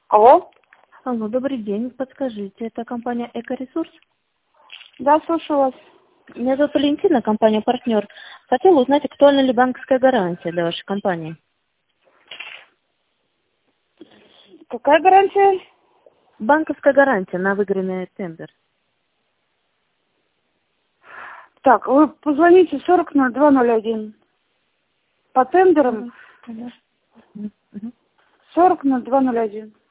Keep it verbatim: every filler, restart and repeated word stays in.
Алло. Алло, добрый день. Подскажите, это компания Экоресурс? Да, слушаю вас. Меня зовут Валентина, компания «Партнер». Хотела узнать, актуальна ли банковская гарантия для вашей компании? Какая гарантия? Банковская гарантия на выигранный тендер. Так, вы позвоните сорок ноль два ноль один. По тендерам Мгм. Мгм. сорок ноль два ноль один.